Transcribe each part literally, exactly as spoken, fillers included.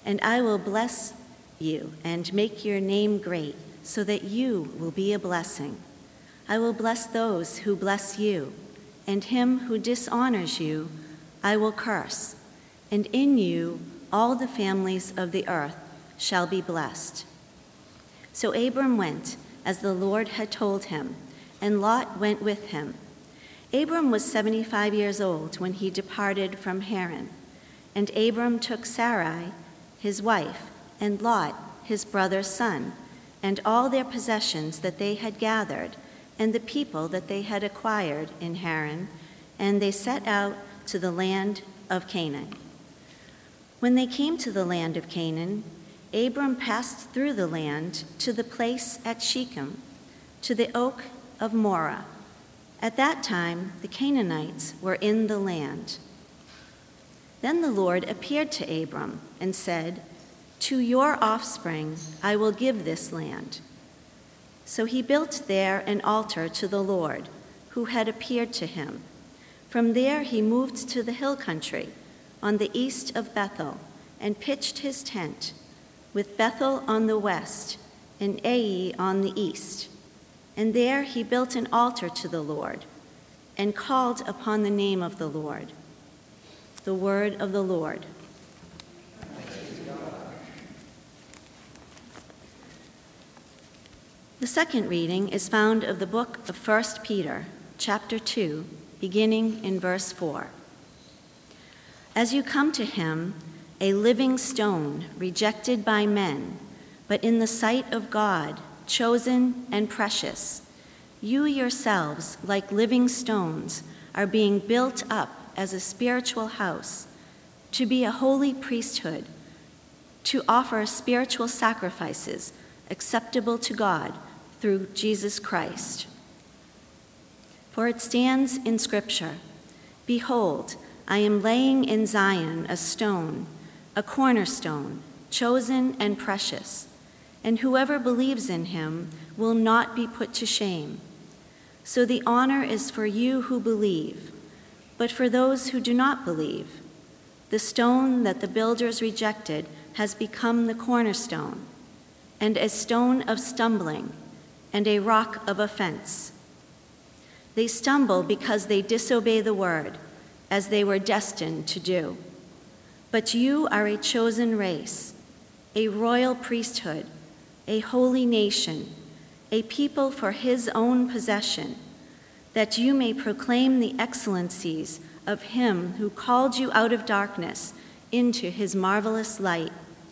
and I will bless you and make your name great, so that you will be a blessing. I will bless those who bless you, and him who dishonors you I will curse, and in you all the families of the earth shall be blessed." So Abram went, as the Lord had told him, and Lot went with him. Abram was seventy-five years old when he departed from Haran, and Abram took Sarai, his wife, and Lot, his brother's son, and all their possessions that they had gathered, and the people that they had acquired in Haran, and they set out to the land of Canaan. When they came to the land of Canaan, Abram passed through the land to the place at Shechem, to the oak of Moreh. At that time, the Canaanites were in the land. Then the Lord appeared to Abram and said, "To your offspring I will give this land." So he built there an altar to the Lord, who had appeared to him. From there he moved to the hill country, on the east of Bethel, and pitched his tent, with Bethel on the west and Ai on the east. And there he built an altar to the Lord, and called upon the name of the Lord. The word of the Lord. The second reading is found of the book of First Peter, chapter two, beginning in verse four. As you come to him, a living stone rejected by men, but in the sight of God, chosen and precious, you yourselves, like living stones, are being built up as a spiritual house, to be a holy priesthood, to offer spiritual sacrifices acceptable to God through Jesus Christ. For it stands in Scripture, "Behold, I am laying in Zion a stone, a cornerstone, chosen and precious, and whoever believes in him will not be put to shame. So the honor is for you who believe, but for those who do not believe, the stone that the builders rejected has become the cornerstone, and a stone of stumbling, and a rock of offense. They stumble because they disobey the word, as they were destined to do. But you are a chosen race, a royal priesthood, a holy nation, a people for his own possession, that you may proclaim the excellencies of him who called you out of darkness into his marvelous light.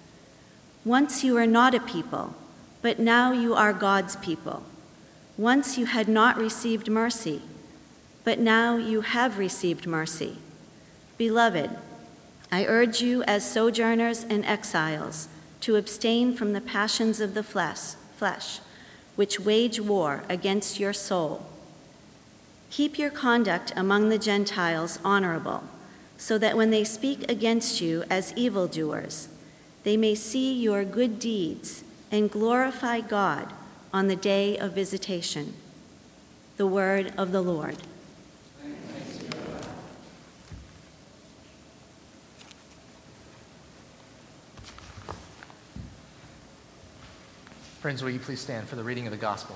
Once you were not a people, but now you are God's people. Once you had not received mercy, but now you have received mercy. Beloved, I urge you as sojourners and exiles to abstain from the passions of the flesh, flesh, which wage war against your soul. Keep your conduct among the Gentiles honorable, so that when they speak against you as evildoers, they may see your good deeds and glorify God on the day of visitation." The word of the Lord. Friends, will you please stand for the reading of the gospel?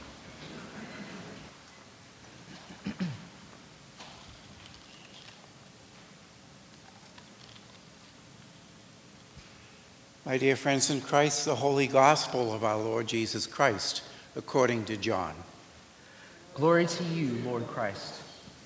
My dear friends in Christ, the holy gospel of our Lord Jesus Christ, according to John. Glory to you, Lord Christ.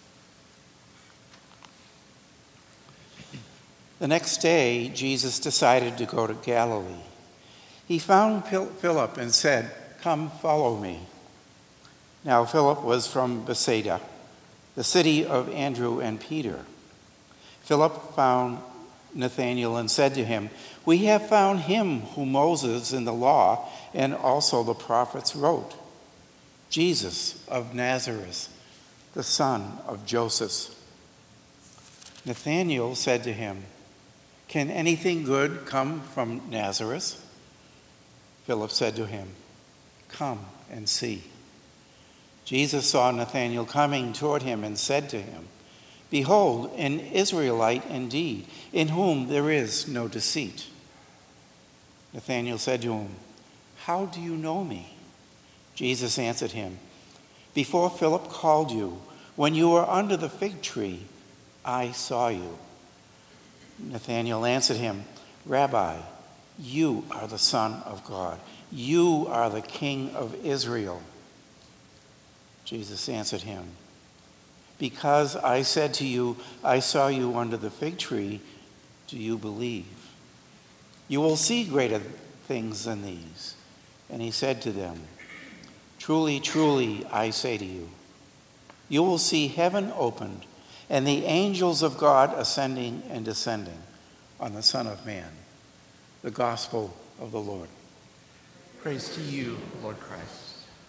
The next day, Jesus decided to go to Galilee. He found Philip and said, "Come, follow me." Now Philip was from Bethsaida, the city of Andrew and Peter. Philip found Nathanael and said to him, "We have found him whom Moses in the law and also the prophets wrote, Jesus of Nazareth, the son of Joseph." Nathanael said to him, "Can anything good come from Nazareth?" Philip said to him, "Come and see." Jesus saw Nathanael coming toward him and said to him, "Behold, an Israelite indeed, in whom there is no deceit." Nathanael said to him, "How do you know me?" Jesus answered him, "Before Philip called you, when you were under the fig tree, I saw you." Nathanael answered him, "Rabbi, you are the Son of God. You are the King of Israel." Jesus answered him, "Because I said to you, I saw you under the fig tree, do you believe? You will see greater things than these." And he said to them, "Truly, truly, I say to you, you will see heaven opened and the angels of God ascending and descending on the Son of Man." The gospel of the Lord. Praise to you, Lord Christ.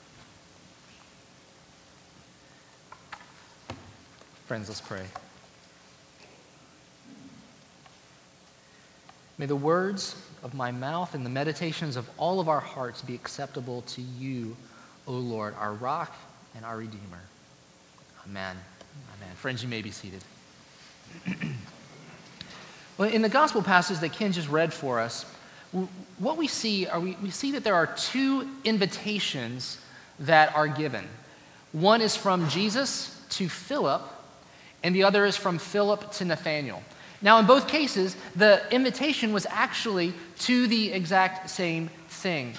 Friends, let's pray. May the words of my mouth and the meditations of all of our hearts be acceptable to you, O Lord, our rock and our Redeemer. Amen. Amen. Friends, you may be seated. Well, in the gospel passage that Ken just read for us, what we see are we, we see that there are two invitations that are given. One is from Jesus to Philip, and the other is from Philip to Nathanael. Now, in both cases, the invitation was actually to the exact same thing.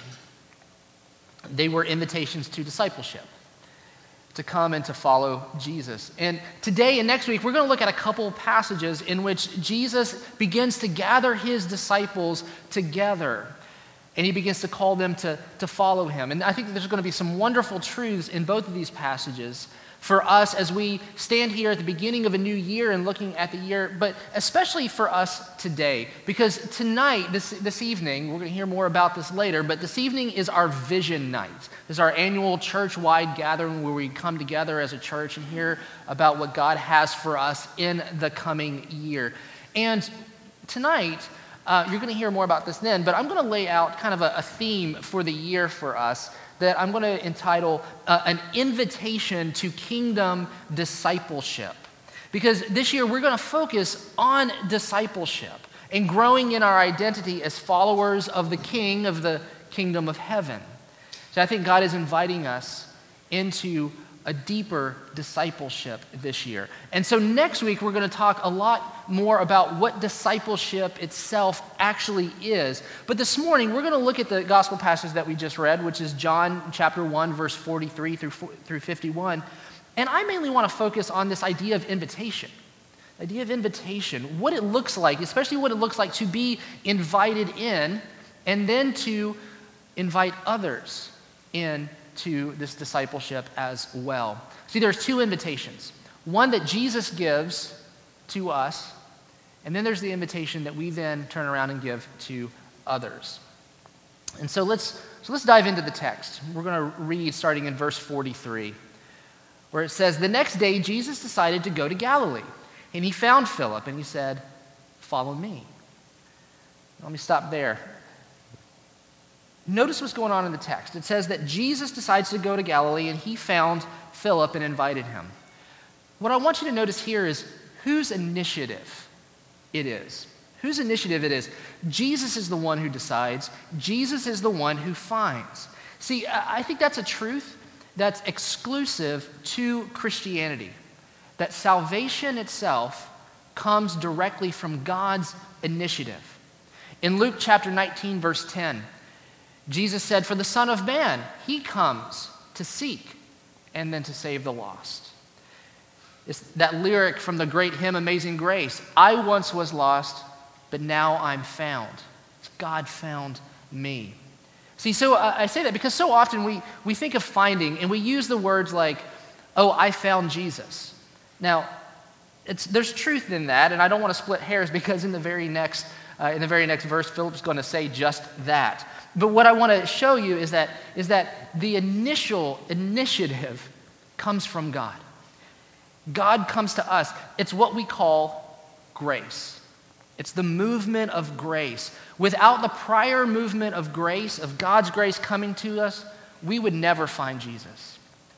They were invitations to discipleship, to come and to follow Jesus. And today and next week, we're going to look at a couple passages in which Jesus begins to gather his disciples together, and he begins to call them to, to follow him. And I think that there's going to be some wonderful truths in both of these passages for us as we stand here at the beginning of a new year and looking at the year, but especially for us today, because tonight, this, this evening, we're going to hear more about this later, but this evening is our vision night. This is our annual church-wide gathering where we come together as a church and hear about what God has for us in the coming year. And tonight, uh, you're going to hear more about this then, but I'm going to lay out kind of a, a theme for the year for us that I'm going to entitle uh, An Invitation to Kingdom Discipleship. Because this year we're going to focus on discipleship and growing in our identity as followers of the King of the kingdom of heaven. So I think God is inviting us into a deeper discipleship this year. And so next week we're going to talk a lot more about what discipleship itself actually is. But this morning we're going to look at the gospel passage that we just read, which is John chapter one, verse forty-three through through fifty-one. And I mainly want to focus on this idea of invitation. Idea of invitation, what it looks like, especially what it looks like to be invited in and then to invite others in to this discipleship as well. See, there's two invitations. One that Jesus gives to us, and then there's the invitation that we then turn around and give to others. And so let's so let's dive into the text. We're going to read starting in verse forty-three, where it says, "The next day Jesus decided to go to Galilee, and he found Philip, and he said, 'Follow me.'" Let me stop there. Notice what's going on in the text. It says that Jesus decides to go to Galilee, and he found Philip and invited him. What I want you to notice here is whose initiative it is. Whose initiative it is. Jesus is the one who decides. Jesus is the one who finds. See, I think that's a truth that's exclusive to Christianity, that salvation itself comes directly from God's initiative. In Luke chapter nineteen, verse ten, Jesus said, "For the Son of Man, he comes to seek and then to save the lost." It's that lyric from the great hymn, Amazing Grace. "I once was lost, but now I'm found. God found me." See, so uh, I say that because so often we, we think of finding and we use the words like, "Oh, I found Jesus." Now, it's, there's truth in that, and I don't want to split hairs because in the very next, uh, in the very next verse, Philip's going to say just that. But what I want to show you is that, is that the initial initiative comes from God. God comes to us. It's what we call grace. It's the movement of grace. Without the prior movement of grace, of God's grace coming to us, we would never find Jesus.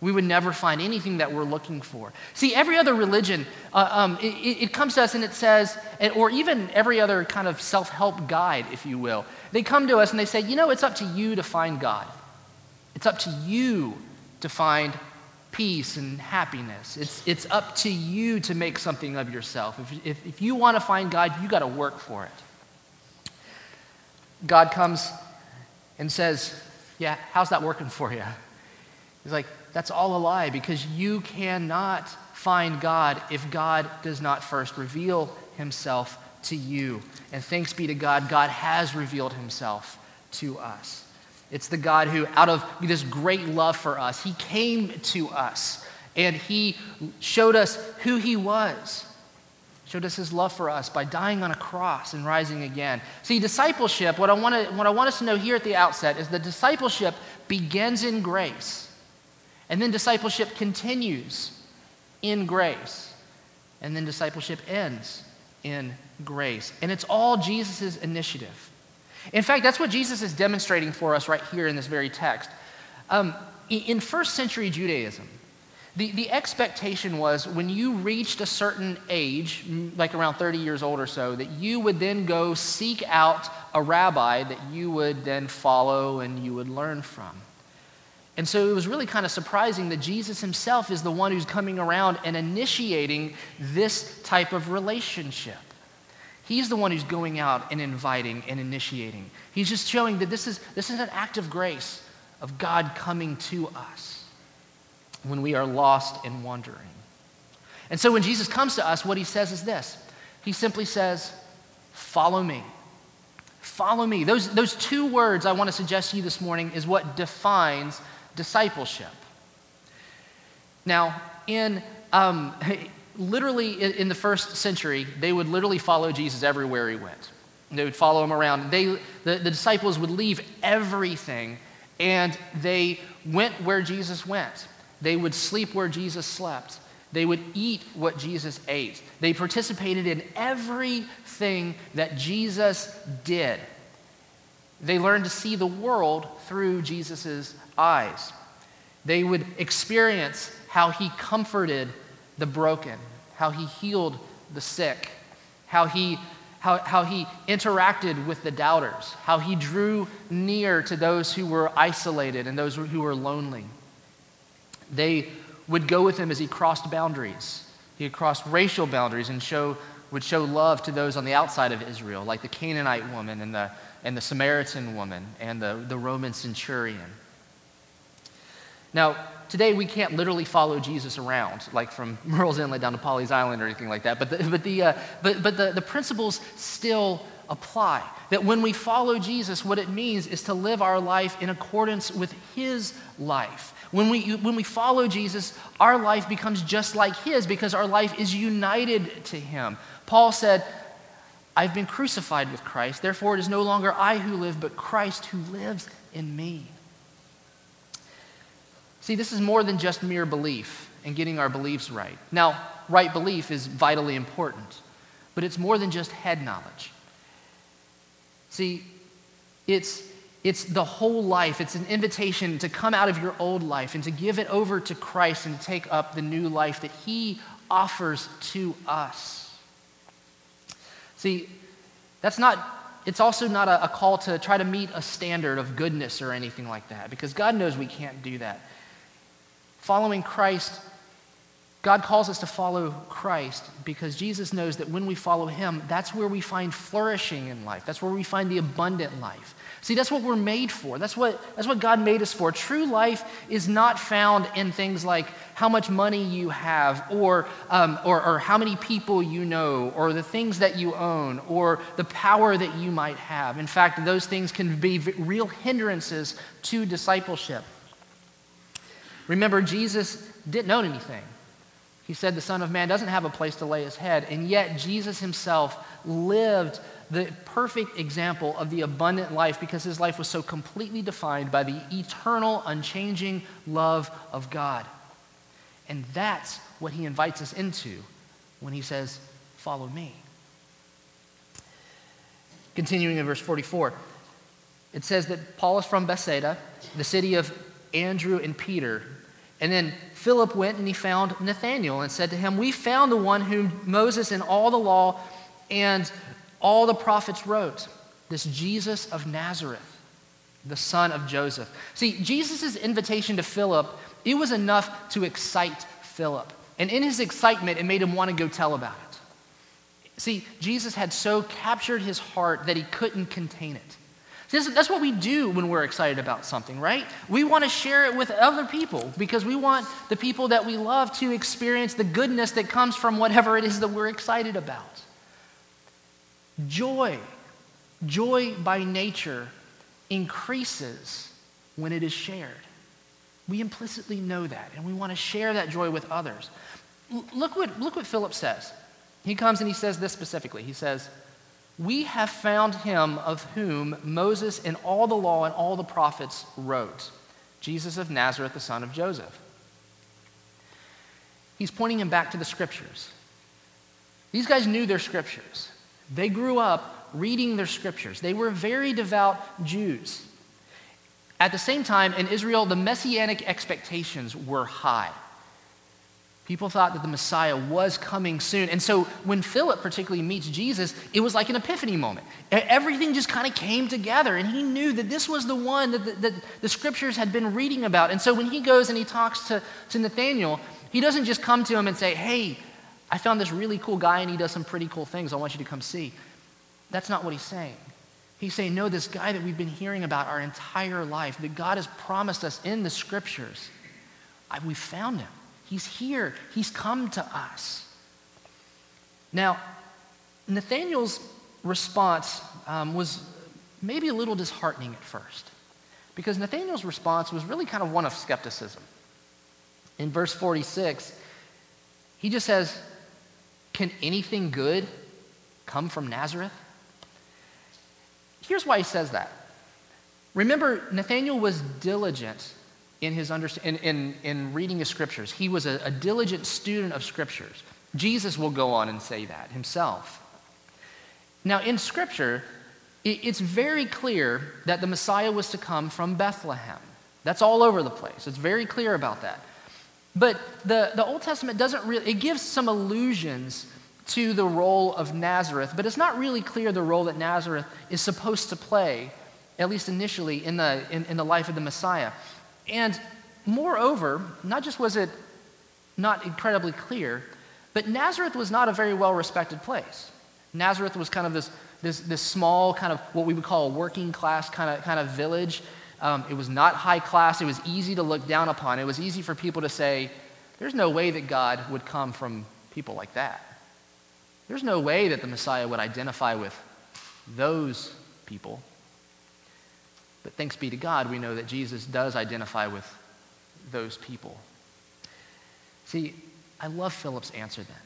we would never find anything that we're looking for. See, every other religion, uh, um, it, it comes to us and it says, or even every other kind of self-help guide, if you will, they come to us and they say, you know, it's up to you to find God. It's up to you to find peace and happiness. It's, it's up to you to make something of yourself. If, if, if you want to find God, you got to work for it. God comes and says, yeah, how's that working for you? He's like, that's all a lie, because you cannot find God if God does not first reveal himself to you. And thanks be to God, God has revealed himself to us. It's the God who, out of this great love for us, he came to us and he showed us who he was, showed us his love for us by dying on a cross and rising again. See, discipleship, what I want to, what I want us to know here at the outset is that discipleship begins in grace. And then discipleship continues in grace. And then discipleship ends in grace. And it's all Jesus' initiative. In fact, that's what Jesus is demonstrating for us right here in this very text. Um, in first century Judaism, the, the expectation was when you reached a certain age, like around thirty years old or so, that you would then go seek out a rabbi that you would then follow and you would learn from. And so it was really kind of surprising that Jesus himself is the one who's coming around and initiating this type of relationship. He's the one who's going out and inviting and initiating. He's just showing that this is, this is an act of grace of God coming to us when we are lost and wandering. And so when Jesus comes to us, what he says is this. He simply says, follow me. Follow me. Those, those two words I want to suggest to you this morning is what defines discipleship. Now, in um, literally in, in the first century, they would literally follow Jesus everywhere he went. They would follow him around. They, the, the disciples would leave everything, and they went where Jesus went. They would sleep where Jesus slept. They would eat what Jesus ate. They participated in everything that Jesus did. They learned to see the world through Jesus' eyes. They would experience how he comforted the broken, how he healed the sick, how he, how, how he interacted with the doubters, how he drew near to those who were isolated and those who were lonely. They would go with him as he crossed boundaries. He crossed racial boundaries and show, would show love to those on the outside of Israel, like the Canaanite woman and the, and the Samaritan woman and the, the Roman centurion. Now, today we can't literally follow Jesus around, like from Murrells Inlet down to Pawleys Island or anything like that, but the, but the, uh, but, but the, the principles still apply. That when we follow Jesus, what it means is to live our life in accordance with his life. When we, when we follow Jesus, our life becomes just like his because our life is united to him. Paul said, I've been crucified with Christ, therefore it is no longer I who live, but Christ who lives in me. See, this is more than just mere belief and getting our beliefs right. Now, right belief is vitally important, but it's more than just head knowledge. See, it's, it's the whole life. It's an invitation to come out of your old life and to give it over to Christ and to take up the new life that he offers to us. See, that's not, it's also not a, a call to try to meet a standard of goodness or anything like that, because God knows we can't do that. Following Christ, God calls us to follow Christ because Jesus knows that when we follow him, that's where we find flourishing in life. That's where we find the abundant life. See, that's what we're made for. That's what, that's what God made us for. True life is not found in things like how much money you have or, um, or, or how many people you know or the things that you own or the power that you might have. In fact, those things can be real hindrances to discipleship. Remember, Jesus didn't own anything. He said the Son of Man doesn't have a place to lay his head, and yet Jesus himself lived the perfect example of the abundant life because his life was so completely defined by the eternal, unchanging love of God. And that's what he invites us into when he says, follow me. Continuing in verse forty-four, it says that Paul is from Bethsaida, the city of Andrew and Peter. And then Philip went and he found Nathanael and said to him, "We found the one whom Moses and all the law and all the prophets wrote, this Jesus of Nazareth, the son of Joseph." See, Jesus' invitation to Philip, it was enough to excite Philip. And in his excitement, it made him want to go tell about it. See, Jesus had so captured his heart that he couldn't contain it. See, that's what we do when we're excited about something, right? We want to share it with other people because we want the people that we love to experience the goodness that comes from whatever it is that we're excited about. Joy, joy by nature increases when it is shared. We implicitly know that, and we want to share that joy with others. L- look what, look what Philip says. He comes and he says this specifically. He says, "We have found him of whom Moses and all the law and all the prophets wrote, Jesus of Nazareth, the son of Joseph." He's pointing him back to the scriptures. These guys knew their scriptures. They grew up reading their scriptures. They were very devout Jews. At the same time, in Israel, the messianic expectations were high. People thought that the Messiah was coming soon. And so when Philip particularly meets Jesus, it was like an epiphany moment. Everything just kind of came together, and he knew that this was the one that the, that the scriptures had been reading about. And so when he goes and he talks to, to Nathanael, he doesn't just come to him and say, "Hey, I found this really cool guy and he does some pretty cool things. I want you to come see." That's not what he's saying. He's saying, no, this guy that we've been hearing about our entire life, that God has promised us in the scriptures, I, we found him. He's here. He's come to us. Now, Nathanael's response um, was maybe a little disheartening at first, because Nathanael's response was really kind of one of skepticism. In verse forty-six, he just says, "Can anything good come from Nazareth?" Here's why he says that. Remember, Nathanael was diligent in his under, in, in, in reading his scriptures. He was a, a diligent student of scriptures. Jesus will go on and say that himself. Now, in scripture, it, it's very clear that the Messiah was to come from Bethlehem. That's all over the place. It's very clear about that. But the, the Old Testament doesn't really, it gives some allusions to the role of Nazareth, but it's not really clear the role that Nazareth is supposed to play, at least initially, in the, in, in the life of the Messiah. And moreover, not just was it not incredibly clear, but Nazareth was not a very well-respected place. Nazareth was kind of this, this, this small, kind of what we would call a working class kind of, kind of village. Um, it was not high class. It was easy to look down upon. It was easy for people to say, there's no way that God would come from people like that. There's no way that the Messiah would identify with those people. But thanks be to God, we know that Jesus does identify with those people. See, I love Philip's answer then.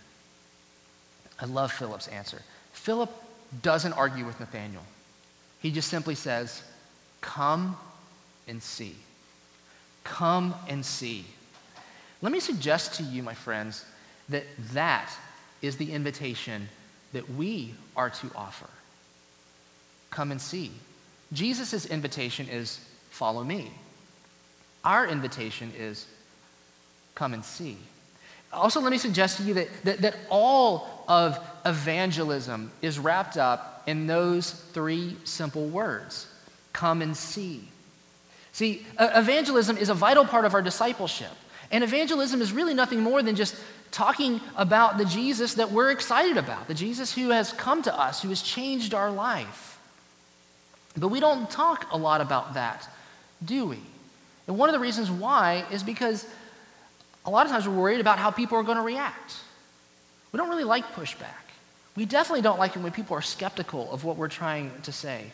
I love Philip's answer. Philip doesn't argue with Nathanael. He just simply says, "Come and see. Come and see." Let me suggest to you, my friends, that that is the invitation that we are to offer. Come and see. Jesus' invitation is, "Follow me." Our invitation is, "Come and see." Also, let me suggest to you that, that, that all of evangelism is wrapped up in those three simple words: come and see. See, evangelism is a vital part of our discipleship. And evangelism is really nothing more than just talking about the Jesus that we're excited about, the Jesus who has come to us, who has changed our life. But we don't talk a lot about that, do we? And one of the reasons why is because a lot of times we're worried about how people are going to react. We don't really like pushback. We definitely don't like it when people are skeptical of what we're trying to say.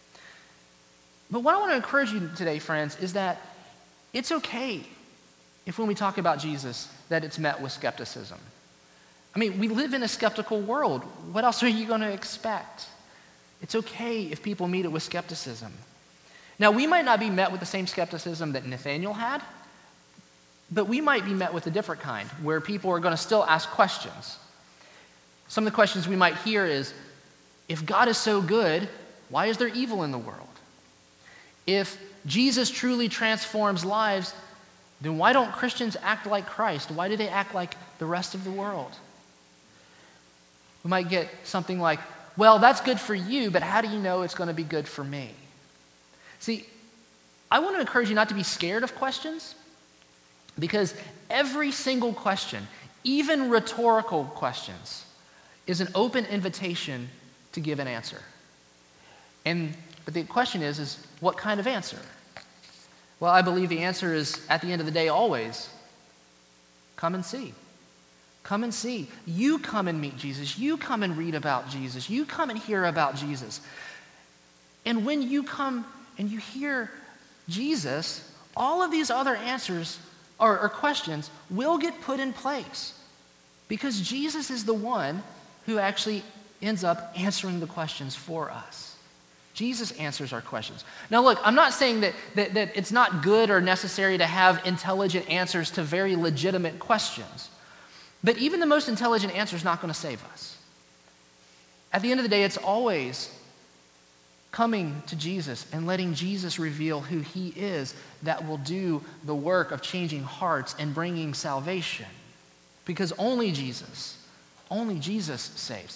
But what I want to encourage you today, friends, is that it's okay if when we talk about Jesus, that it's met with skepticism. I mean, we live in a skeptical world. What else are you going to expect? It's okay if people meet it with skepticism. Now, we might not be met with the same skepticism that Nathanael had, but we might be met with a different kind, where people are going to still ask questions. Some of the questions we might hear is, if God is so good, why is there evil in the world? If Jesus truly transforms lives, then why don't Christians act like Christ? Why do they act like the rest of the world? We might get something like, well, that's good for you, but how do you know it's going to be good for me? See, I want to encourage you not to be scared of questions, because every single question, even rhetorical questions, is an open invitation to give an answer. And but the question is, is what kind of answer? Well, I believe the answer is, at the end of the day, always, come and see. Come and see. You come and meet Jesus. You come and read about Jesus. You come and hear about Jesus. And when you come and you hear Jesus, all of these other answers or, or questions will get put in place, because Jesus is the one who actually ends up answering the questions for us. Jesus answers our questions. Now look, I'm not saying that, that, that it's not good or necessary to have intelligent answers to very legitimate questions. But even the most intelligent answer is not going to save us. At the end of the day, it's always coming to Jesus and letting Jesus reveal who he is that will do the work of changing hearts and bringing salvation. Because only Jesus, only Jesus saves.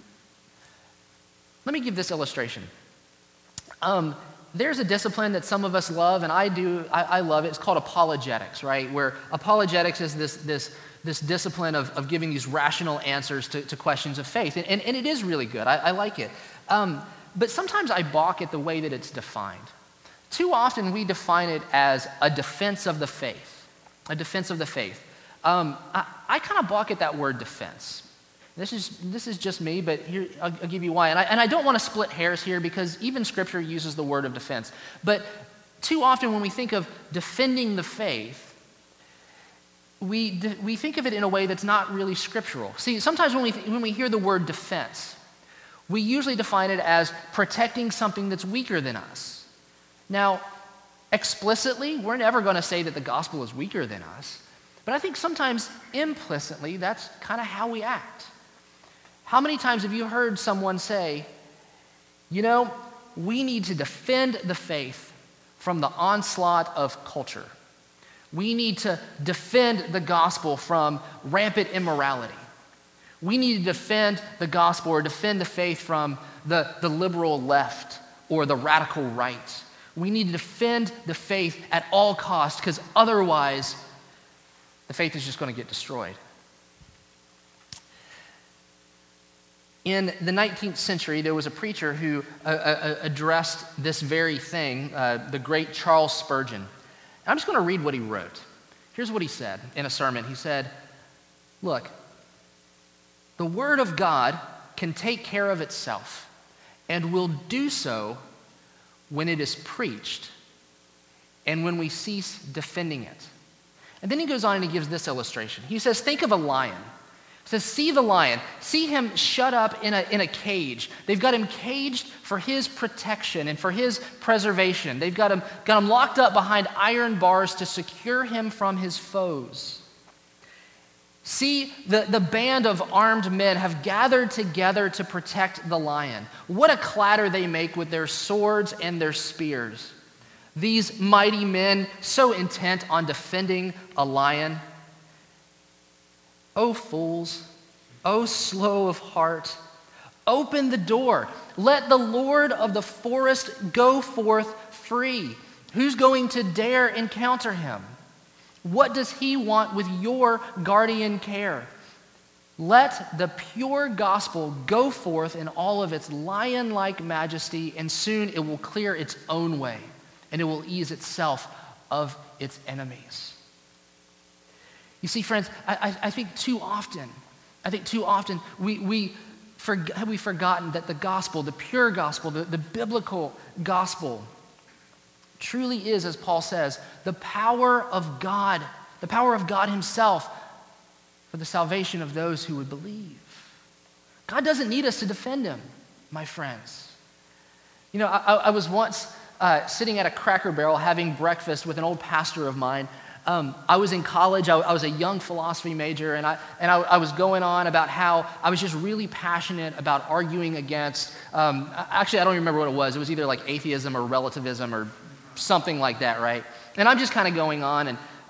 Let me give this illustration. Um, there's a discipline that some of us love, and I do, I, I love it. It's called apologetics, right? Where apologetics is this, this, this discipline of, of giving these rational answers to, to questions of faith. And, and, and it is really good. I, I like it. Um, but sometimes I balk at the way that it's defined. Too often we define it as a defense of the faith, a defense of the faith. Um, I, I kind of balk at that word defense. This is this is just me, but here I'll, I'll give you why. And I, and I don't want to split hairs here, because even Scripture uses the word of defense. But too often when we think of defending the faith, we de- we think of it in a way that's not really scriptural. See, sometimes when we th- when we hear the word defense, we usually define it as protecting something that's weaker than us. Now, explicitly, we're never going to say that the gospel is weaker than us. But I think sometimes implicitly, that's kind of how we act. How many times have you heard someone say, you know, we need to defend the faith from the onslaught of culture. We need to defend the gospel from rampant immorality. We need to defend the gospel or defend the faith from the, the liberal left or the radical right. We need to defend the faith at all costs, because otherwise the faith is just going to get destroyed. In the nineteenth century, there was a preacher who uh, uh, addressed this very thing, uh, the great Charles Spurgeon. I'm just going to read what he wrote. Here's what he said in a sermon. He said, look, the Word of God can take care of itself and will do so when it is preached and when we cease defending it. And then he goes on and he gives this illustration. He says, think of a lion. He says, see the lion. See him shut up in a, in a cage. They've got him caged for his protection and for his preservation. They've got him, got him locked up behind iron bars to secure him from his foes. See, the, the band of armed men have gathered together to protect the lion. What a clatter they make with their swords and their spears. These mighty men, so intent on defending a lion. O fools, O slow of heart, open the door. Let the Lord of the forest go forth free. Who's going to dare encounter him? What does he want with your guardian care? Let the pure gospel go forth in all of its lion-like majesty, and soon it will clear its own way, and it will ease itself of its enemies. You see, friends, I, I, I think too often, I think too often we, we for, have we forgotten that the gospel, the pure gospel, the, the biblical gospel truly is, as Paul says, the power of God, the power of God himself for the salvation of those who would believe. God doesn't need us to defend him, my friends. You know, I, I was once uh, sitting at a Cracker Barrel having breakfast with an old pastor of mine. Um, I was in college. I, I was a young philosophy major, and I and I, I was going on about how I was just really passionate about arguing against. Um, actually, I don't remember what it was. It was either like atheism or relativism or something like that, right? And I'm just kind of going on, and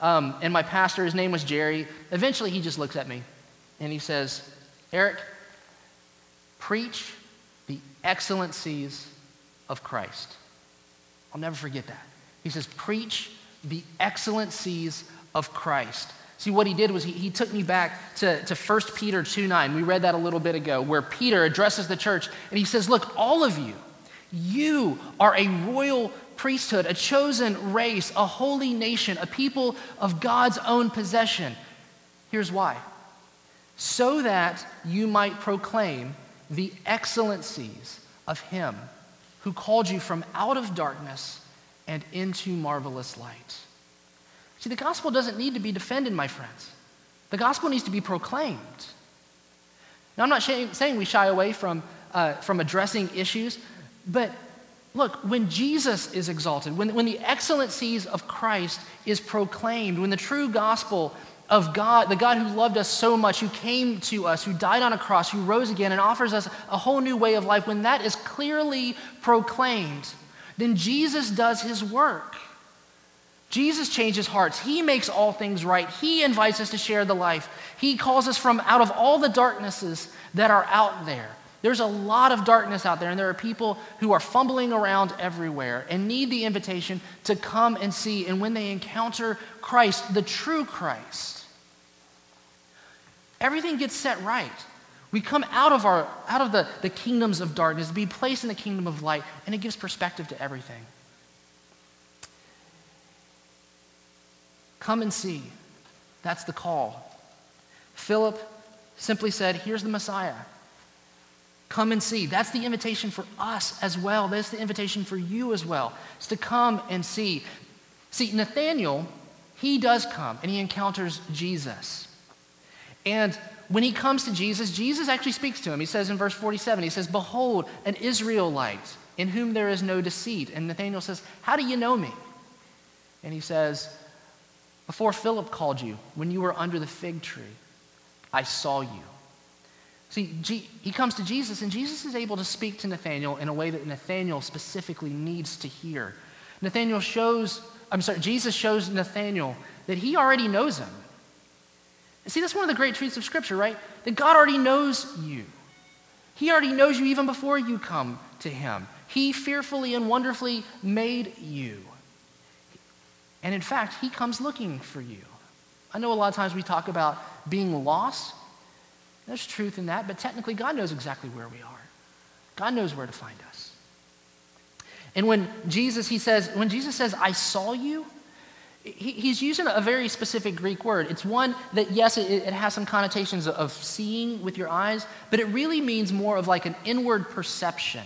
Um, and my pastor, his name was Jerry. Eventually, he just looks at me and he says, Eric, preach the excellencies of Christ. I'll never forget that. He says, preach the excellencies of Christ. See, what he did was he, he took me back to, to First Peter two nine. We read that a little bit ago, where Peter addresses the church and he says, look, all of you, you are a royal priesthood, a chosen race, a holy nation, a people of God's own possession. Here's why. So that you might proclaim the excellencies of him who called you from out of darkness and into marvelous light. See, the gospel doesn't need to be defended, my friends. The gospel needs to be proclaimed. Now, I'm not sh- saying we shy away from, uh, from addressing issues, but look, when Jesus is exalted, when, when the excellencies of Christ is proclaimed, when the true gospel of God, the God who loved us so much, who came to us, who died on a cross, who rose again and offers us a whole new way of life, when that is clearly proclaimed, then Jesus does his work. Jesus changes hearts. He makes all things right. He invites us to share the life. He calls us from out of all the darknesses that are out there. There's a lot of darkness out there, and there are people who are fumbling around everywhere and need the invitation to come and see. And when they encounter Christ, the true Christ, everything gets set right. We come out of our out of the, the kingdoms of darkness, be placed in the kingdom of light, and it gives perspective to everything. Come and see. That's the call. Philip simply said, here's the Messiah. Come and see. That's the invitation for us as well. That's the invitation for you as well. It's to come and see. See, Nathanael, he does come and he encounters Jesus. And when he comes to Jesus, Jesus actually speaks to him. He says in verse forty-seven, he says, behold, an Israelite in whom there is no deceit. And Nathanael says, how do you know me? And he says, before Philip called you, when you were under the fig tree, I saw you. See, G- he comes to Jesus, and Jesus is able to speak to Nathanael in a way that Nathanael specifically needs to hear. Nathanael shows, I'm sorry, Jesus shows Nathanael that he already knows him. See, that's one of the great truths of Scripture, right? That God already knows you. He already knows you even before you come to him. He fearfully and wonderfully made you. And in fact, he comes looking for you. I know a lot of times we talk about being lost. There's truth in that, but technically God knows exactly where we are. God knows where to find us. And when Jesus, he says, when Jesus says, I saw you, he, he's using a very specific Greek word. It's one that, yes, it, it has some connotations of seeing with your eyes, but it really means more of like an inward perception.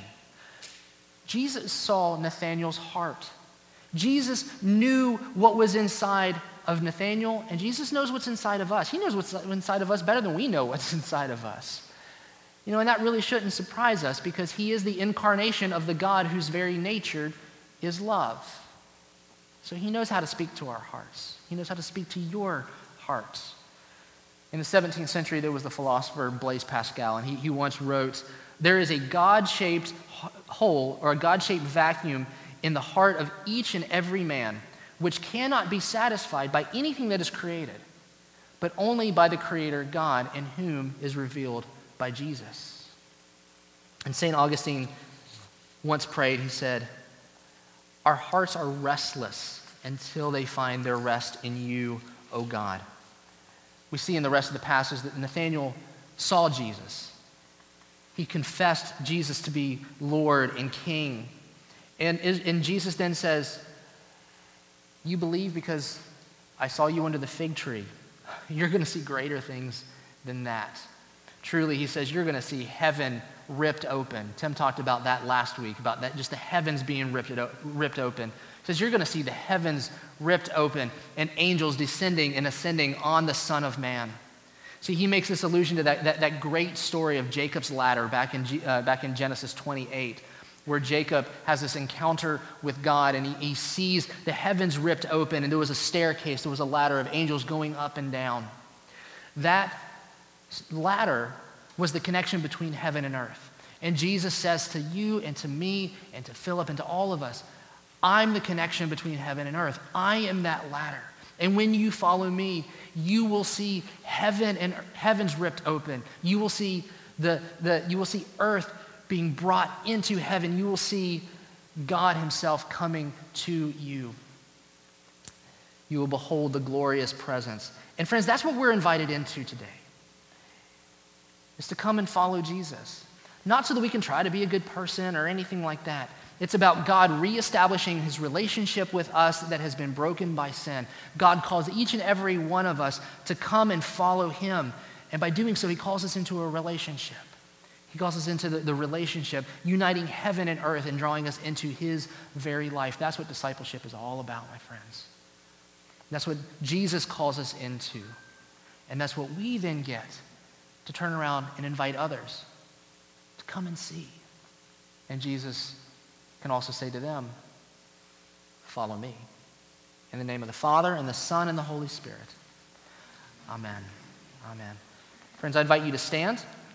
Jesus saw Nathanael's heart. Jesus knew what was inside of Nathanael, and Jesus knows what's inside of us. He knows what's inside of us better than we know what's inside of us. You know, and that really shouldn't surprise us because he is the incarnation of the God whose very nature is love. So he knows how to speak to our hearts. He knows how to speak to your hearts. In the seventeenth century, there was the philosopher Blaise Pascal, and he, he once wrote, there is a God-shaped hole or a God-shaped vacuum in the heart of each and every man, which cannot be satisfied by anything that is created, but only by the Creator God, in whom is revealed by Jesus. And Saint Augustine once prayed, he said, our hearts are restless until they find their rest in you, O God. We see in the rest of the passage that Nathanael saw Jesus. He confessed Jesus to be Lord and King. And, and Jesus then says, you believe because I saw you under the fig tree. You're going to see greater things than that. Truly, he says, you're going to see heaven ripped open. Tim talked about that last week, about that, just the heavens being ripped, ripped open. He says, you're going to see the heavens ripped open and angels descending and ascending on the Son of Man. See, he makes this allusion to that, that, that great story of Jacob's ladder back in, uh, back in Genesis twenty-eight, where Jacob has this encounter with God and he, he sees the heavens ripped open and there was a staircase, there was a ladder of angels going up and down. That ladder was the connection between heaven and earth. And Jesus says to you and to me and to Philip and to all of us, I'm the connection between heaven and earth. I am that ladder. And when you follow me, you will see heaven and heavens ripped open. You will see the, the you will see earth being brought into heaven. You will see God himself coming to you. You will behold the glorious presence. And friends, that's what we're invited into today, is to come and follow Jesus. Not so that we can try to be a good person or anything like that. It's about God reestablishing his relationship with us that has been broken by sin. God calls each and every one of us to come and follow him. And by doing so, he calls us into a relationship. He calls us into the, the relationship, uniting heaven and earth and drawing us into his very life. That's what discipleship is all about, my friends. That's what Jesus calls us into. And that's what we then get to turn around and invite others to come and see. And Jesus can also say to them, follow me. In the name of the Father, and the Son, and the Holy Spirit. Amen. Amen. Friends, I invite you to stand.